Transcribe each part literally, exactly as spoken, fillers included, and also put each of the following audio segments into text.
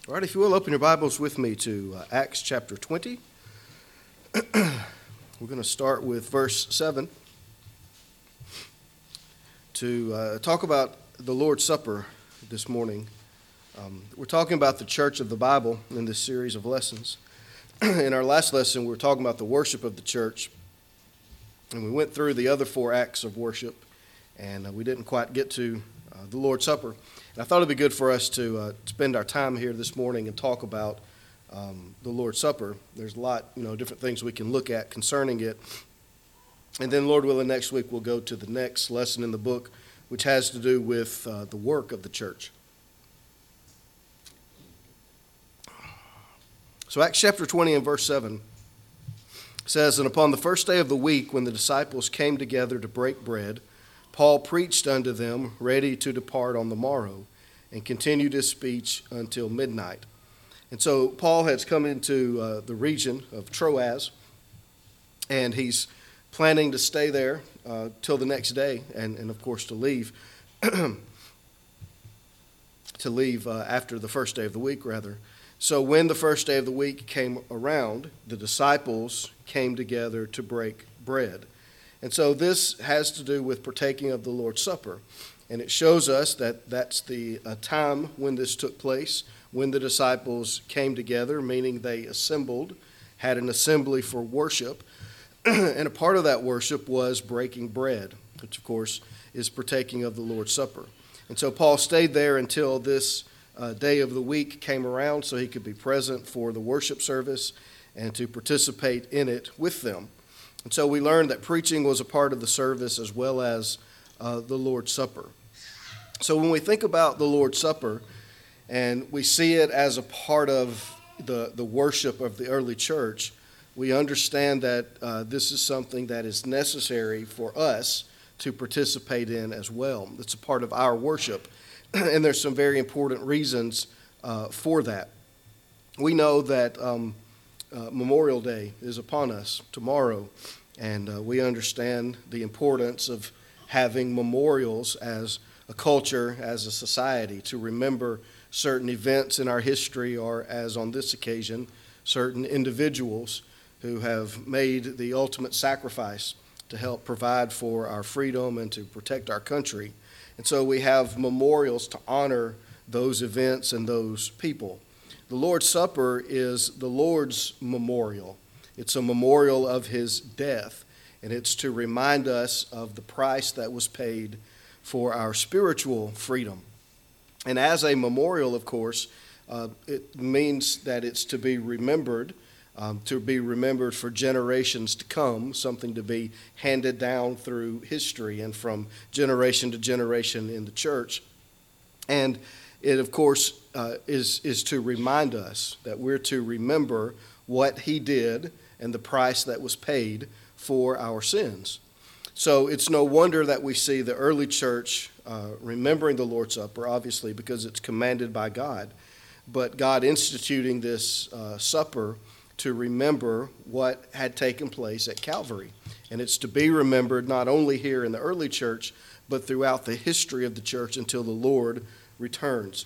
All right, if you will, open your Bibles with me to uh, Acts chapter twenty. We're going to start with verse seven to uh, talk about the Lord's Supper this morning. Um, we're talking about the church of the Bible in this series of lessons. In our last lesson, we were talking about the worship of the church, and we went through the other four acts of worship, and uh, we didn't quite get to uh, the Lord's Supper. And I thought it'd be good for us to uh, spend our time here this morning and talk about um, the Lord's Supper. There's a lot, you know, different things we can look at concerning it. And then, Lord willing, next week we'll go to the next lesson in the book, which has to do with uh, the work of the church. So Acts chapter twenty and verse seven says, "And upon the first day of the week, when the disciples came together to break bread, Paul preached unto them, ready to depart on the morrow, and continued his speech until midnight." And so Paul has come into uh, the region of Troas, and he's planning to stay there uh, till the next day, and, and of course to leave, to leave uh, after the first day of the week, rather. So when the first day of the week came around, the disciples came together to break bread. And so this has to do with partaking of the Lord's Supper. And it shows us that that's the uh, time when this took place, when the disciples came together, meaning they assembled, had an assembly for worship. And a part of that worship was breaking bread, which of course is partaking of the Lord's Supper. And so Paul stayed there until this uh, day of the week came around so he could be present for the worship service and to participate in it with them. And so we learned that preaching was a part of the service as well as uh, the Lord's Supper. So when we think about the Lord's Supper and we see it as a part of the, the worship of the early church, we understand that uh, this is something that is necessary for us to participate in as well. It's a part of our worship, and there's some very important reasons uh, for that. We know that um, Uh, Memorial Day is upon us tomorrow, and uh, we understand the importance of having memorials as a culture, as a society, to remember certain events in our history, or as on this occasion, certain individuals who have made the ultimate sacrifice to help provide for our freedom and to protect our country. And so we have memorials to honor those events and those people. The Lord's Supper is the Lord's memorial. It's a memorial of his death, and it's to remind us of the price that was paid for our spiritual freedom. And as a memorial, of course, uh, it means that it's to be remembered, um, to be remembered for generations to come, something to be handed down through history and from generation to generation in the church. And it, of course, uh, is, is to remind us that we're to remember what he did and the price that was paid for our sins. So it's no wonder that we see the early church uh, remembering the Lord's Supper, obviously, because it's commanded by God. But God instituting this uh, supper to remember what had taken place at Calvary. And it's to be remembered not only here in the early church, but throughout the history of the church until the Lord returns.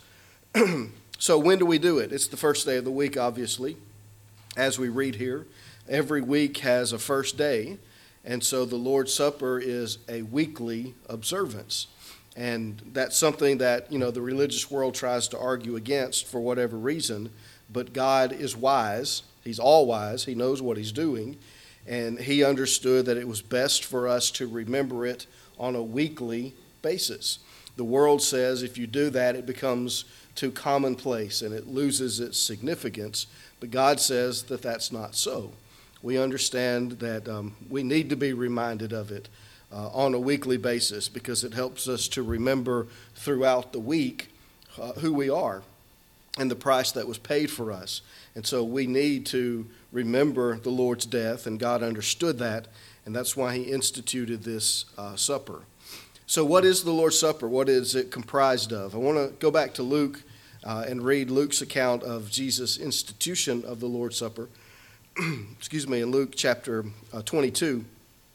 So when do we do it? It's the first day of the week, obviously, as we read here. Every week has a first day, and so the Lord's Supper is a weekly observance. And that's something that, you know, the religious world tries to argue against for whatever reason, but God is wise. He's all wise. He knows what he's doing, and he understood that it was best for us to remember it on a weekly basis. The world says if you do that, it becomes too commonplace and it loses its significance. But God says that that's not so. We understand that um, we need to be reminded of it uh, on a weekly basis because it helps us to remember throughout the week uh, who we are and the price that was paid for us. And so we need to remember the Lord's death, and God understood that, and that's why he instituted this uh, supper. So what is the Lord's Supper? What is it comprised of? I want to go back to Luke uh, and read Luke's account of Jesus' institution of the Lord's Supper. Excuse me, in Luke chapter uh, twenty-two.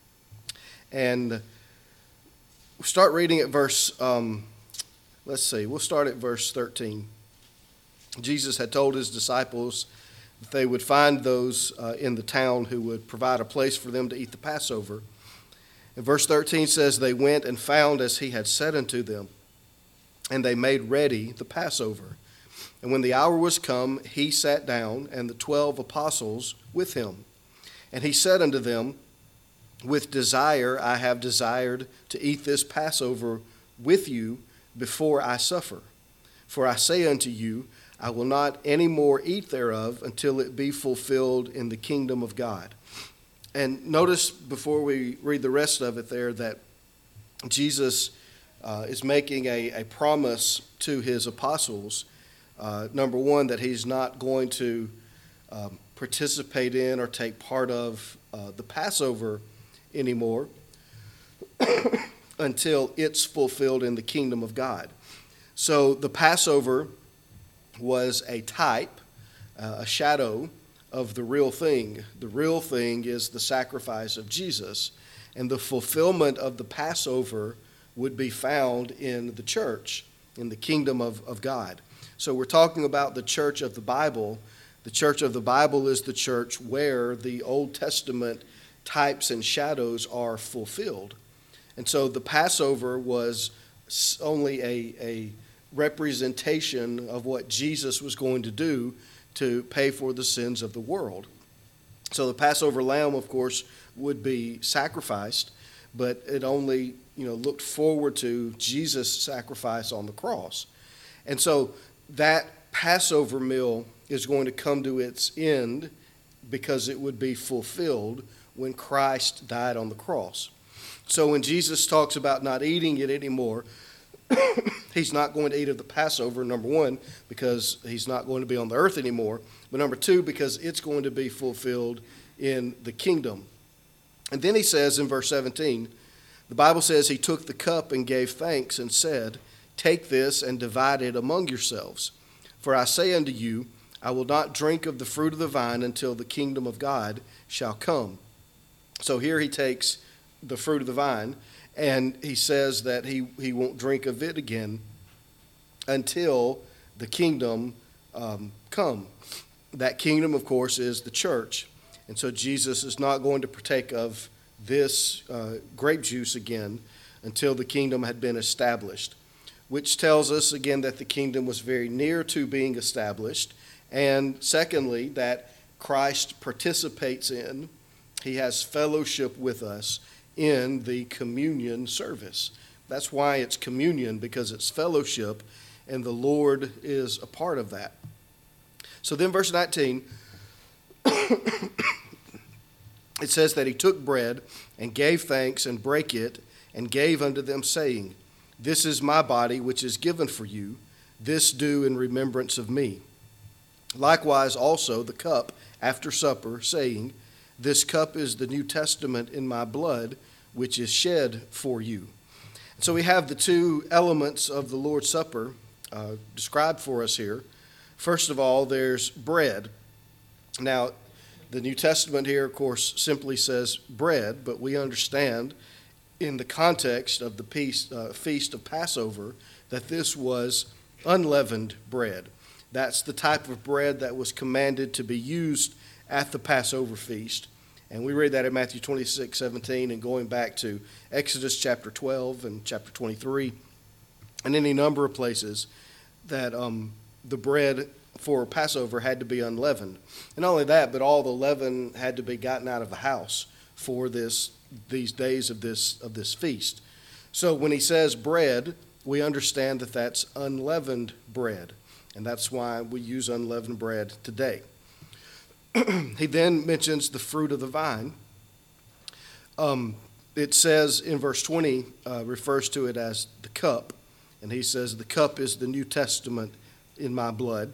And start reading at verse, um, let's see, we'll start at verse thirteen. Jesus had told his disciples that they would find those uh, in the town who would provide a place for them to eat the Passover. And verse thirteen says, they went and found as he had said unto them, and they made ready the Passover. And when the hour was come, he sat down, and the twelve apostles with him. And he said unto them, with desire I have desired to eat this Passover with you before I suffer. For I say unto you, I will not any more eat thereof until it be fulfilled in the kingdom of God. And notice before we read the rest of it there that Jesus uh, is making a, a promise to his apostles. Uh, number one, that he's not going to um, participate in or take part of uh, the Passover anymore until it's fulfilled in the kingdom of God. So the Passover was a type, uh, a shadow of the real thing. The real thing is the sacrifice of Jesus, and the fulfillment of the Passover would be found in the church, in the kingdom of, of God. So we're talking about the church of the Bible. The church of the Bible is the church where the Old Testament types and shadows are fulfilled. And so the Passover was only a, a representation of what Jesus was going to do to pay for the sins of the world. So the Passover lamb, of course, would be sacrificed, but it only, you know, looked forward to Jesus' sacrifice on the cross. And so that Passover meal is going to come to its end because it would be fulfilled when Christ died on the cross. So when Jesus talks about not eating it anymore, he's not going to eat of the Passover, number one, because he's not going to be on the earth anymore, but number two, because it's going to be fulfilled in the kingdom. And then he says in verse seventeen, the Bible says he took the cup and gave thanks and said, take this and divide it among yourselves. For I say unto you, I will not drink of the fruit of the vine until the kingdom of God shall come. So here he takes the fruit of the vine, and he says that he, he won't drink of it again until the kingdom um, come. That kingdom, of course, is the church. And so Jesus is not going to partake of this uh, grape juice again until the kingdom had been established, which tells us again that the kingdom was very near to being established. And secondly, that Christ participates in, he has fellowship with us in the communion service. That's why it's communion, because it's fellowship, and the Lord is a part of that. So then verse nineteen, it says that he took bread and gave thanks and brake it and gave unto them, saying, this is my body which is given for you. This do in remembrance of me. Likewise also the cup after supper, saying, this cup is the New Testament in my blood, which is shed for you. So we have the two elements of the Lord's Supper uh, described for us here. First of all, there's bread. Now, the New Testament here, of course, simply says bread, but we understand in the context of the feast, uh, feast of Passover that this was unleavened bread. That's the type of bread that was commanded to be used at the Passover feast. And we read that in Matthew twenty-six seventeen, and going back to Exodus chapter twelve and chapter twenty-three, and any number of places that um, the bread for Passover had to be unleavened. And not only that, but all the leaven had to be gotten out of the house for this these days of this of this feast. So when he says bread, we understand that that's unleavened bread, and that's why we use unleavened bread today. He then mentions the fruit of the vine. Um, it says in verse twenty, uh, refers to it as the cup, and he says the cup is the New Testament in my blood.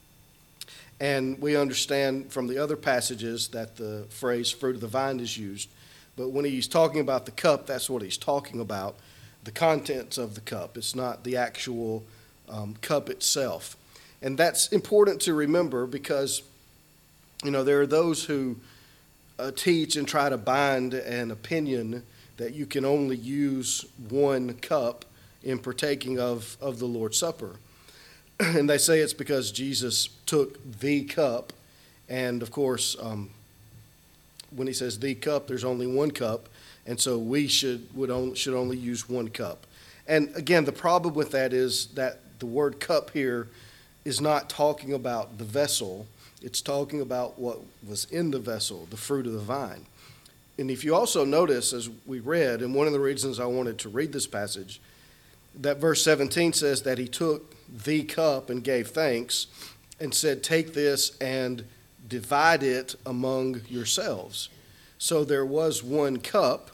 And we understand from the other passages that the phrase fruit of the vine is used. But when he's talking about the cup, that's what he's talking about, the contents of the cup. It's not the actual um, cup itself. And that's important to remember because, you know, there are those who uh, teach and try to bind an opinion that you can only use one cup in partaking of, of the Lord's Supper. And they say it's because Jesus took the cup. And of course, um, when he says the cup, there's only one cup. And so we should would only, should only use one cup. And again, the problem with that is that the word cup here is not talking about the vessel. It's talking about what was in the vessel, the fruit of the vine. And if you also notice, as we read, and one of the reasons I wanted to read this passage, that verse seventeen says that he took the cup and gave thanks and said, take this and divide it among yourselves. So there was one cup,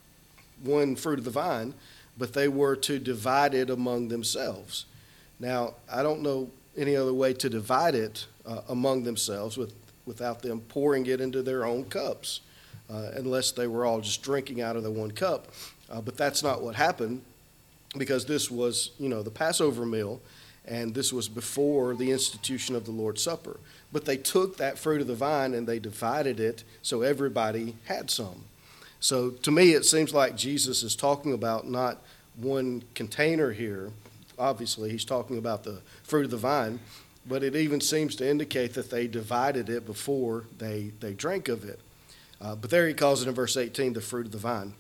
one fruit of the vine, but they were to divide it among themselves. Now, I don't know any other way to divide it uh, among themselves with, without them pouring it into their own cups, uh, unless they were all just drinking out of the one cup. Uh, but that's not what happened, because this was, you know, the Passover meal, and this was before the institution of the Lord's Supper. But they took that fruit of the vine and they divided it so everybody had some. So to me, it seems like Jesus is talking about not one container here. Obviously, he's talking about the fruit of the vine, but it even seems to indicate that they divided it before they, they drank of it. Uh, but there he calls it in verse eighteen, the fruit of the vine.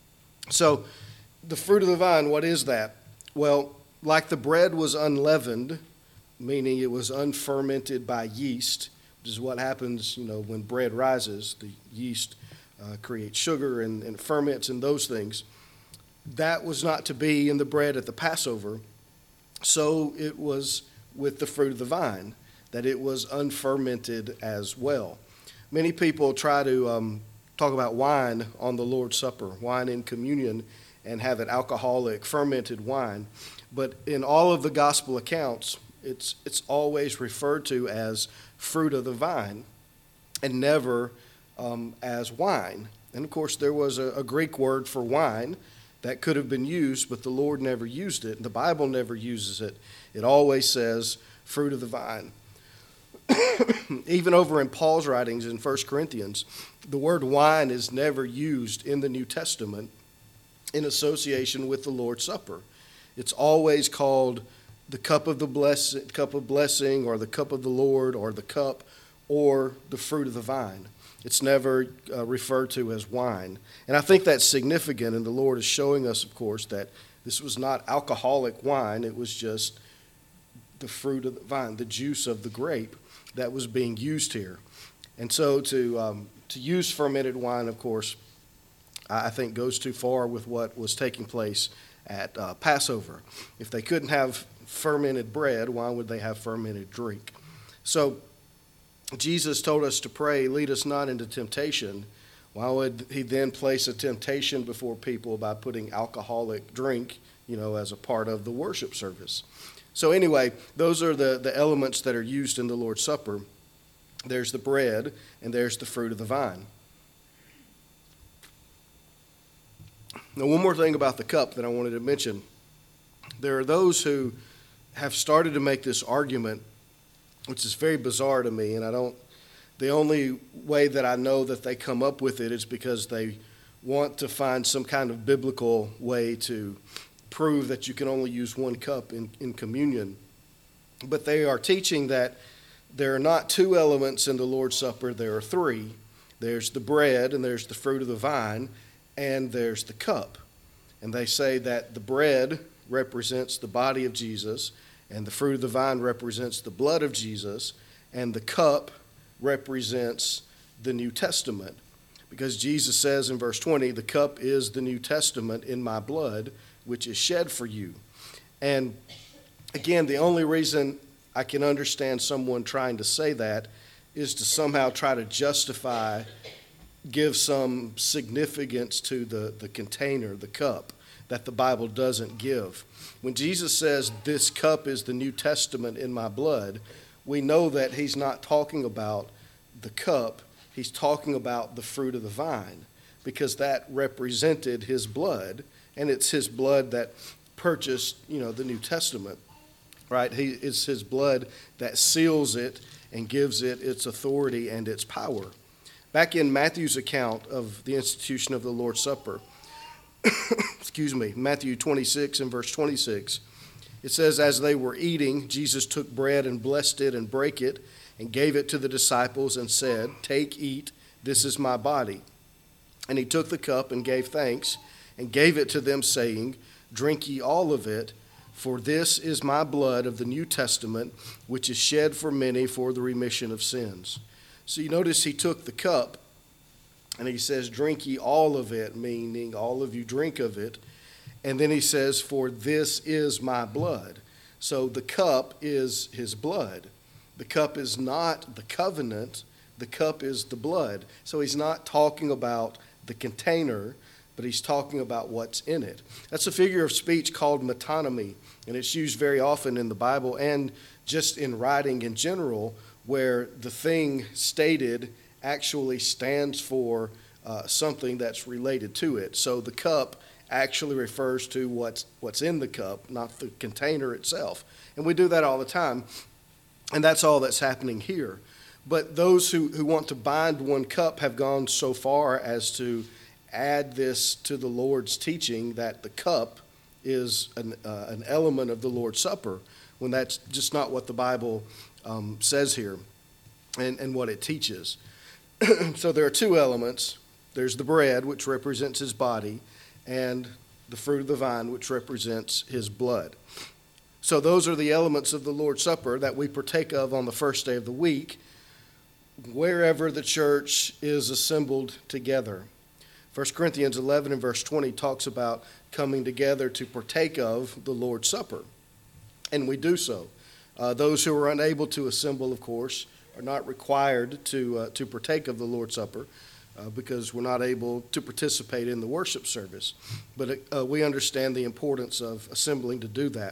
So the fruit of the vine, what is that? Well, like the bread was unleavened, meaning it was unfermented by yeast, which is what happens, you know, when bread rises. The yeast uh, creates sugar and, and ferments and those things. That was not to be in the bread at the Passover. So it was with the fruit of the vine, that it was unfermented as well. Many people try to um, talk about wine on the Lord's Supper, wine in communion, and have it alcoholic, fermented wine. But in all of the gospel accounts, it's it's always referred to as fruit of the vine and never um, as wine. And of course, there was a, a Greek word for wine that could have been used, but the Lord never used it. The Bible never uses it. It always says fruit of the vine. Even over in Paul's writings in First Corinthians, the word wine is never used in the New Testament in association with the Lord's Supper. It's always called the cup of the bless, cup of blessing, or the cup of the Lord, or the cup, or the fruit of the vine. It's never uh, referred to as wine. And I think that's significant, and the Lord is showing us, of course, that this was not alcoholic wine. It was just the fruit of the vine, the juice of the grape that was being used here. And so to um, to use fermented wine, of course, I think goes too far with what was taking place at uh, Passover. If they couldn't have fermented bread, why would they have fermented drink? So Jesus told us to pray, lead us not into temptation. Why would he then place a temptation before people by putting alcoholic drink, you know, as a part of the worship service? So anyway, those are the, the elements that are used in the Lord's Supper. There's the bread, and there's the fruit of the vine. Now, one more thing about the cup that I wanted to mention. There are those who have started to make this argument, which is very bizarre to me, and I don't, the only way that I know that they come up with it is because they want to find some kind of biblical way to prove that you can only use one cup in, in communion. But they are teaching that there are not two elements in the Lord's Supper, there are three. There's the bread, and there's the fruit of the vine, and there's the cup. And they say that the bread represents the body of Jesus, and the fruit of the vine represents the blood of Jesus, and the cup represents the New Testament. Because Jesus says in verse twenty, the cup is the New Testament in my blood, which is shed for you. And again, the only reason I can understand someone trying to say that is to somehow try to justify, give some significance to the, the container, the cup, that the Bible doesn't give. When Jesus says, this cup is the New Testament in my blood, we know that he's not talking about the cup, he's talking about the fruit of the vine, because that represented his blood, and it's his blood that purchased, you know, the New Testament, right? He, it's his blood that seals it and gives it its authority and its power. Back in Matthew's account of the institution of the Lord's Supper, excuse me, Matthew twenty-six and verse twenty-six, It says, as they were eating, Jesus took bread and blessed it and brake it and gave it to the disciples and said, "Take, eat, this is my body." And he took the cup and gave thanks and gave it to them, saying, "Drink ye all of it, for this is my blood of the New Testament, which is shed for many for the remission of sins." So you notice he took the cup and he says, "Drink ye all of it," meaning all of you drink of it. And then he says, "For this is my blood." So the cup is his blood. The cup is not the covenant. The cup is the blood. So he's not talking about the container, but he's talking about what's in it. That's a figure of speech called metonymy, and it's used very often in the Bible and just in writing in general, where the thing stated actually stands for uh, something that's related to it. So the cup actually refers to what's what's in the cup, not the container itself. And we do that all the time, and that's all that's happening here. But those who, who want to bind one cup have gone so far as to add this to the Lord's teaching that the cup is an, uh, an element of the Lord's Supper, when that's just not what the Bible um, says here and, and what it teaches. So there are two elements. There's the bread, which represents his body, and the fruit of the vine, which represents his blood. So those are the elements of the Lord's Supper that we partake of on the first day of the week, wherever the church is assembled together. First Corinthians eleven and verse twenty talks about coming together to partake of the Lord's Supper, and we do so. Uh, those who are unable to assemble, of course, are not required to uh, to partake of the Lord's Supper uh, because we're not able to participate in the worship service. But uh, we understand the importance of assembling to do that.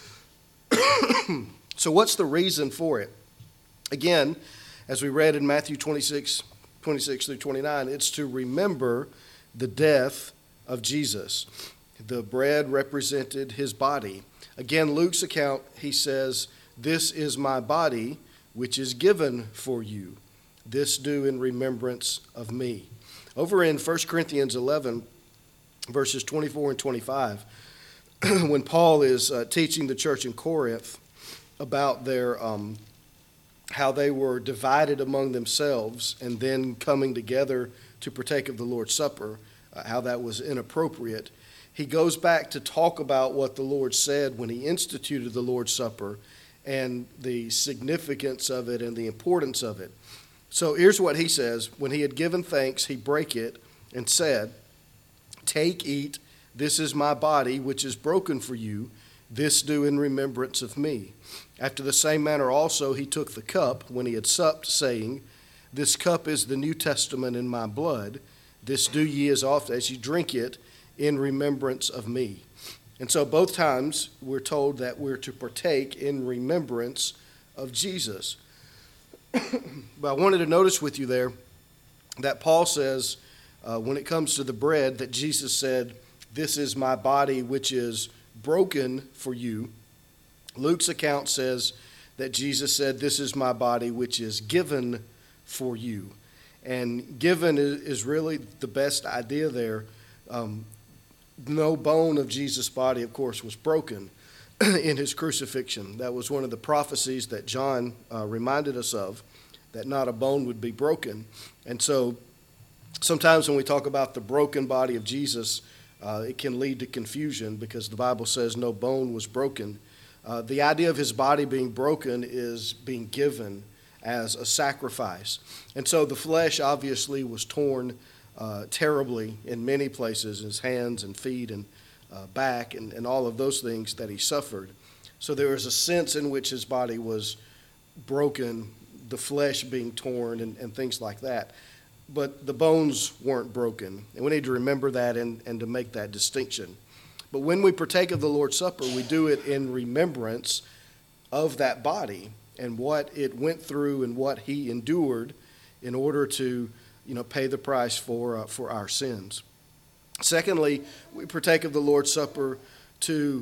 So what's the reason for it? Again, as we read in Matthew twenty-six, twenty-six through twenty-nine, it's to remember the death of Jesus. The bread represented his body. Again, Luke's account, he says, "This is my body, which is given for you. This do in remembrance of me." Over in First Corinthians eleven, verses twenty-four and twenty-five, when Paul is uh, teaching the church in Corinth about their um, how they were divided among themselves and then coming together to partake of the Lord's Supper, uh, how that was inappropriate, he goes back to talk about what the Lord said when he instituted the Lord's Supper and the significance of it and the importance of it. So here's what he says. When he had given thanks, he brake it and said, "Take, eat, this is my body, which is broken for you. This do in remembrance of me." After the same manner also he took the cup when he had supped, saying, "This cup is the New Testament in my blood. This do ye as often as ye drink it in remembrance of me." And so both times we're told that we're to partake in remembrance of Jesus. But I wanted to notice with you there that Paul says uh, when it comes to the bread that Jesus said, "This is my body which is broken for you." Luke's account says that Jesus said, "This is my body which is given for you." And given is really the best idea there. Um, no bone of Jesus' body, of course, was broken in his crucifixion. That was one of the prophecies that John uh, reminded us of, that not a bone would be broken. And so sometimes when we talk about the broken body of Jesus, uh, it can lead to confusion because the Bible says no bone was broken. Uh, the idea of his body being broken is being given as a sacrifice. And so the flesh obviously was torn uh, terribly in many places, his hands and feet and uh, back and, and all of those things that he suffered. So there was a sense in which his body was broken, the flesh being torn and, and things like that. But the bones weren't broken. And we need to remember that and, and to make that distinction. But when we partake of the Lord's Supper, we do it in remembrance of that body and what it went through and what he endured in order to, you know, pay the price for uh, for our sins. Secondly, we partake of the Lord's Supper to,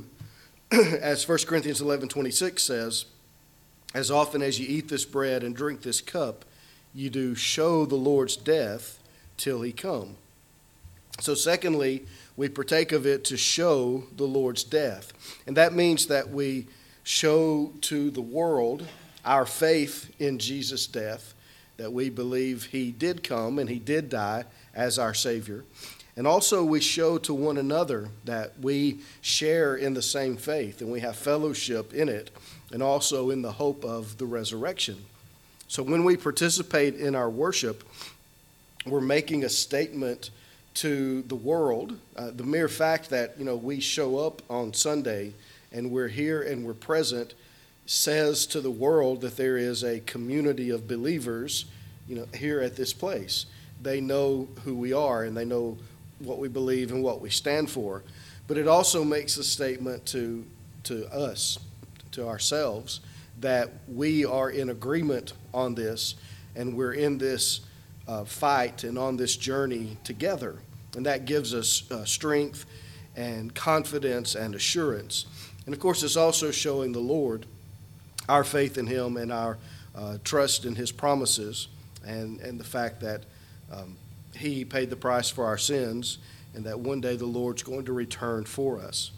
as First Corinthians eleven twenty-six says, "As often as you eat this bread and drink this cup, you do show the Lord's death till he come." So secondly, we partake of it to show the Lord's death. And that means that we show to the world our faith in Jesus' death, that we believe he did come and he did die as our Savior. And also we show to one another that we share in the same faith and we have fellowship in it, and also in the hope of the resurrection. So when we participate in our worship, we're making a statement to the world. Uh, the mere fact that, you know, we show up on Sunday and we're here and we're present says to the world that there is a community of believers, you know, here at this place. They know who we are and they know what we believe and what we stand for. But it also makes a statement to to us, to ourselves, that we are in agreement on this and we're in this uh, fight and on this journey together. And that gives us uh, strength and confidence and assurance. And of course, it's also showing the Lord our faith in him and our uh, trust in his promises, and, and the fact that um, he paid the price for our sins, and that one day the Lord's going to return for us.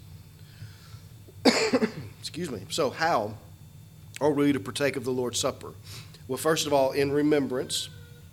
Excuse me. So how are we to partake of the Lord's Supper? Well, first of all, in remembrance,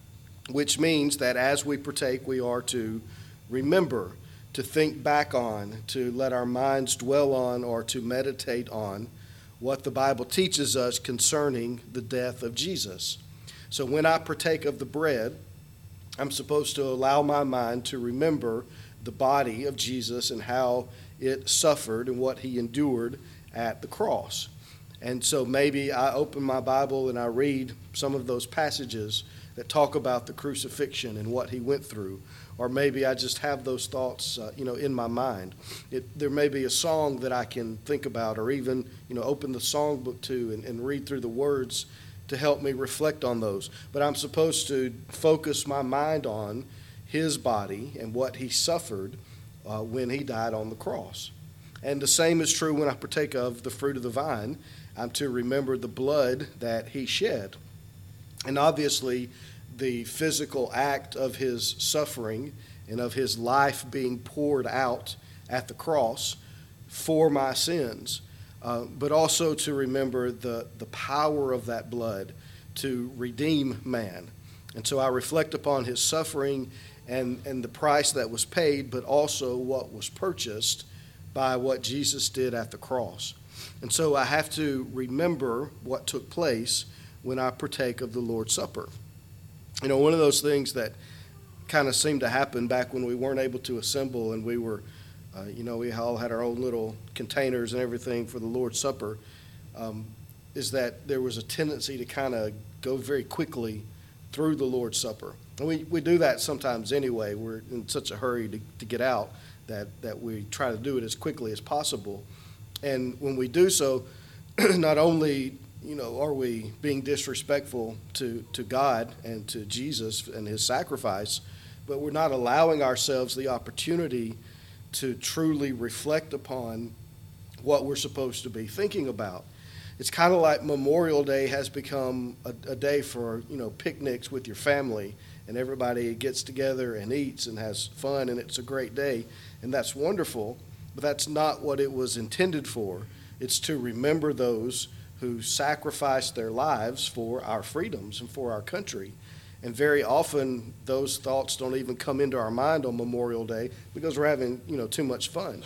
which means that as we partake, we are to remember, to think back on, to let our minds dwell on, or to meditate on what the Bible teaches us concerning the death of Jesus. So when I partake of the bread, I'm supposed to allow my mind to remember the body of Jesus and how it suffered and what he endured at the cross. And so maybe I open my Bible and I read some of those passages that talk about the crucifixion and what he went through. Or maybe I just have those thoughts, uh, you know, in my mind. It, there may be a song that I can think about, or even, you know, open the songbook to and, and read through the words to help me reflect on those. But I'm supposed to focus my mind on his body and what he suffered uh, when he died on the cross. And the same is true when I partake of the fruit of the vine. I'm to remember the blood that he shed. And obviously, the physical act of his suffering and of his life being poured out at the cross for my sins, uh, but also to remember the, the power of that blood to redeem man. And so I reflect upon his suffering and, and the price that was paid, but also what was purchased by what Jesus did at the cross. And so I have to remember what took place when I partake of the Lord's Supper. You know, one of those things that kind of seemed to happen back when we weren't able to assemble and we were, uh, you know, we all had our own little containers and everything for the Lord's Supper, um, is that there was a tendency to kind of go very quickly through the Lord's Supper. And we, we do that sometimes anyway. We're in such a hurry to, to get out that, that we try to do it as quickly as possible. And when we do so, not only you know, are we being disrespectful to, to God and to Jesus and his sacrifice, but we're not allowing ourselves the opportunity to truly reflect upon what we're supposed to be thinking about. It's kind of like Memorial Day has become a, a day for, you know, picnics with your family, and everybody gets together and eats and has fun, and it's a great day, and that's wonderful, but that's not what it was intended for. It's to remember those who sacrificed their lives for our freedoms and for our country. And very often those thoughts don't even come into our mind on Memorial Day because we're having, you know, too much fun.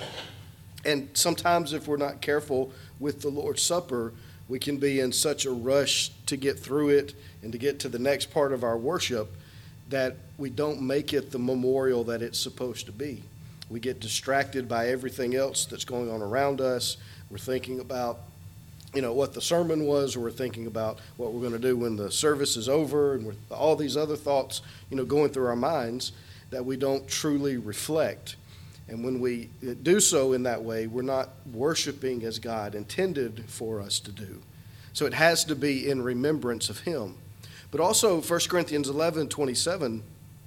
And sometimes if we're not careful with the Lord's Supper, we can be in such a rush to get through it and to get to the next part of our worship that we don't make it the memorial that it's supposed to be. We get distracted by everything else that's going on around us. We're thinking about you know, what the sermon was, or we're thinking about what we're going to do when the service is over, and with all these other thoughts, you know, going through our minds, that we don't truly reflect. And when we do so in that way, we're not worshiping as God intended for us to do. So it has to be in remembrance of him. But also First Corinthians eleven twenty-seven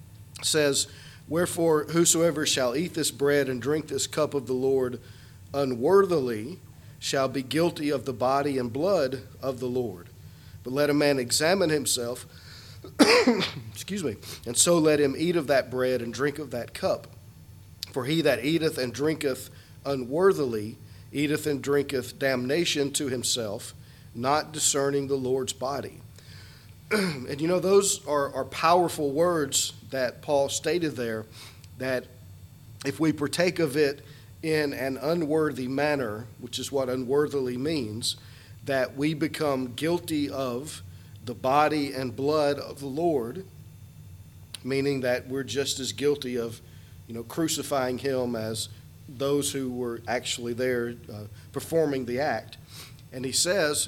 says, "Wherefore whosoever shall eat this bread and drink this cup of the Lord unworthily shall be guilty of the body and blood of the Lord. But let a man examine himself, excuse me, and so let him eat of that bread and drink of that cup. For he that eateth and drinketh unworthily eateth and drinketh damnation to himself, not discerning the Lord's body. And you know, those are, are powerful words that Paul stated there, that if we partake of it in an unworthy manner, which is what unworthily means, that we become guilty of the body and blood of the Lord, meaning that we're just as guilty of, you know, crucifying him as those who were actually there uh, performing the act. And he says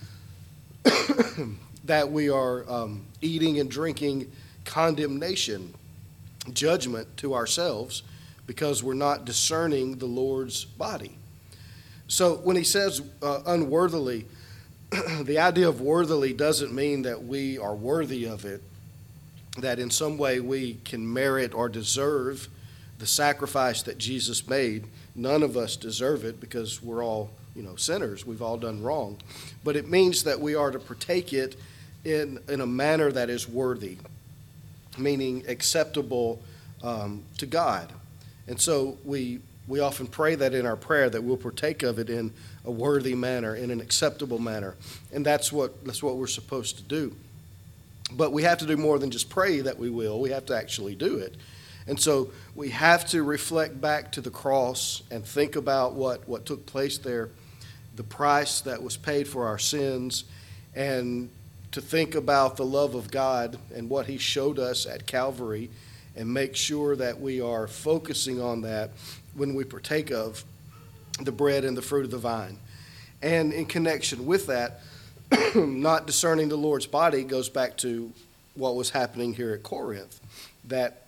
that we are um, eating and drinking condemnation, judgment to ourselves, because we're not discerning the Lord's body. So when he says uh, unworthily, the idea of worthily doesn't mean that we are worthy of it, that in some way we can merit or deserve the sacrifice that Jesus made. None of us deserve it because we're all, you know, sinners. We've all done wrong. But it means that we are to partake it in, in a manner that is worthy, meaning acceptable um, to God. And so we we often pray that in our prayer, that we'll partake of it in a worthy manner, in an acceptable manner. And that's what that's what we're supposed to do. But we have to do more than just pray that we will. We have to actually do it. And so we have to reflect back to the cross and think about what, what took place there, the price that was paid for our sins, and to think about the love of God and what he showed us at Calvary, and make sure that we are focusing on that when we partake of the bread and the fruit of the vine. And in connection with that, not discerning the Lord's body goes back to what was happening here at Corinth, that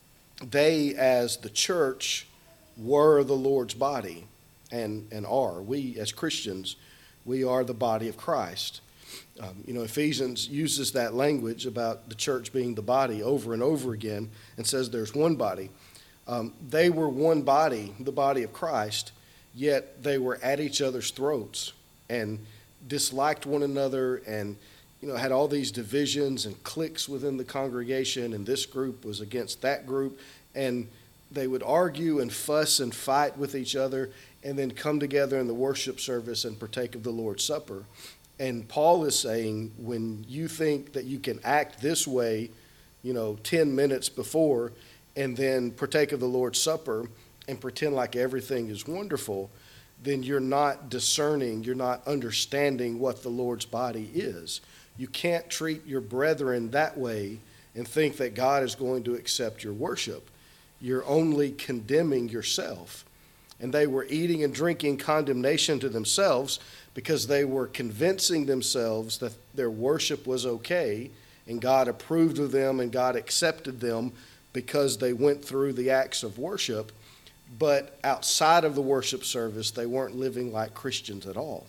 they, as the church, were the Lord's body, and, and are. We, as Christians, we are the body of Christ. Um, you know, Ephesians uses that language about the church being the body over and over again, and says there's one body. Um, they were one body, the body of Christ, yet they were at each other's throats and disliked one another, and, you know, had all these divisions and cliques within the congregation, and this group was against that group, and they would argue and fuss and fight with each other, and then come together in the worship service and partake of the Lord's Supper. And Paul is saying, when you think that you can act this way, you know, ten minutes before, and then partake of the Lord's Supper and pretend like everything is wonderful, then you're not discerning, you're not understanding what the Lord's body is. You can't treat your brethren that way and think that God is going to accept your worship. You're only condemning yourself. And they were eating and drinking condemnation to themselves because they were convincing themselves that their worship was okay, and God approved of them and God accepted them because they went through the acts of worship. But outside of the worship service, they weren't living like Christians at all.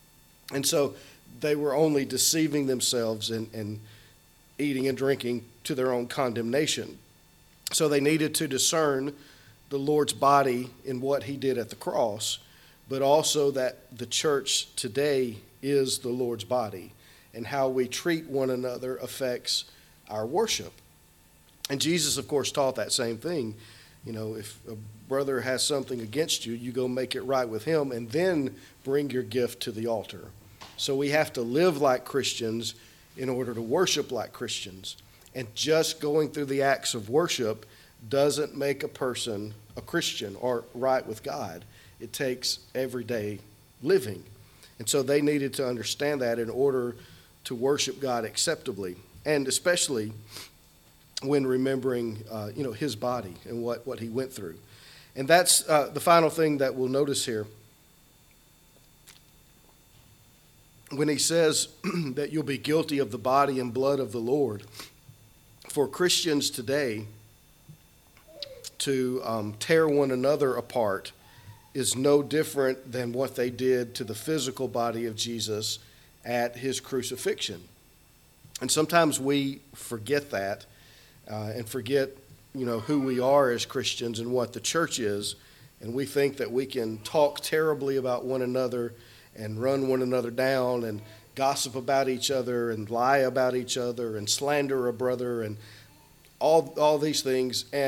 And so they were only deceiving themselves and, and eating and drinking to their own condemnation. So they needed to discern the Lord's body in what he did at the cross, but also that the church today is the Lord's body, and how we treat one another affects our worship. And Jesus, of course, taught that same thing. You know, if a brother has something against you, you go make it right with him, and then bring your gift to the altar. So we have to live like Christians in order to worship like Christians. And just going through the acts of worship doesn't make a person a Christian or right with God. It takes everyday living. And so they needed to understand that in order to worship God acceptably, and especially when remembering, uh, you know, his body and what, what he went through. And that's uh, the final thing that we'll notice here. When he says that you'll be guilty of the body and blood of the Lord, for Christians today to um, tear one another apart is no different than what they did to the physical body of Jesus at his crucifixion. And sometimes we forget that uh, and forget, you know, who we are as Christians and what the church is, and we think that we can talk terribly about one another and run one another down and gossip about each other and lie about each other and slander a brother and all all these things. And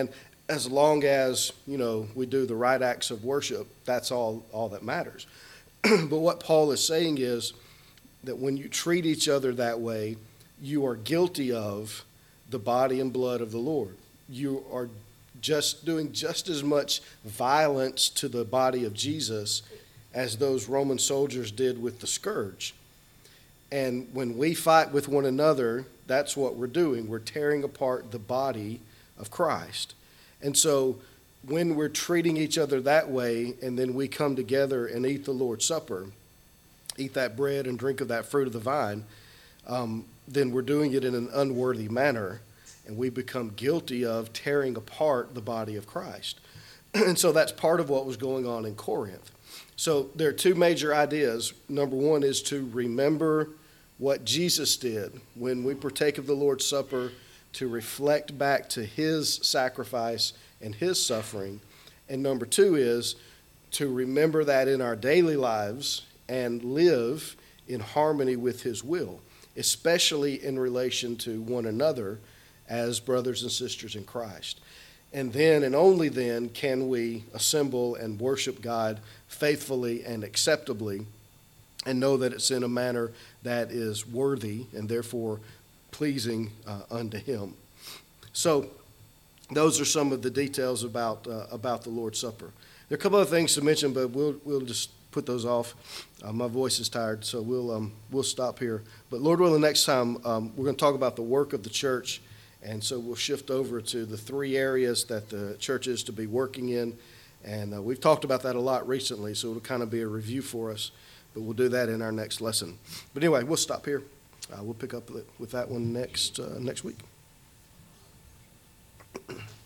as long as, you know, we do the right acts of worship, that's all, all that matters. But what Paul is saying is that when you treat each other that way, you are guilty of the body and blood of the Lord. You are just doing just as much violence to the body of Jesus as those Roman soldiers did with the scourge. And when we fight with one another, that's what we're doing. We're tearing apart the body of Christ. And so when we're treating each other that way, and then we come together and eat the Lord's Supper, eat that bread and drink of that fruit of the vine, um, then we're doing it in an unworthy manner, and we become guilty of tearing apart the body of Christ. And so that's part of what was going on in Corinth. So there are two major ideas. Number one is to remember what Jesus did when we partake of the Lord's Supper, to reflect back to his sacrifice and his suffering. And number two is to remember that in our daily lives and live in harmony with his will, especially in relation to one another as brothers and sisters in Christ. And then and only then can we assemble and worship God faithfully and acceptably, and know that it's in a manner that is worthy and therefore pleasing uh, unto him. So those are some of the details about uh, about the Lord's Supper. There are a couple other things to mention, but we'll we'll just put those off. Uh, my voice is tired, so we'll um, we'll stop here. But Lord willing, next time um, we're going to talk about the work of the church, and so we'll shift over to the three areas that the church is to be working in. And uh, we've talked about that a lot recently, so it'll kind of be a review for us. But we'll do that in our next lesson. But anyway, we'll stop here. Uh, we'll pick up with that one next uh, next week.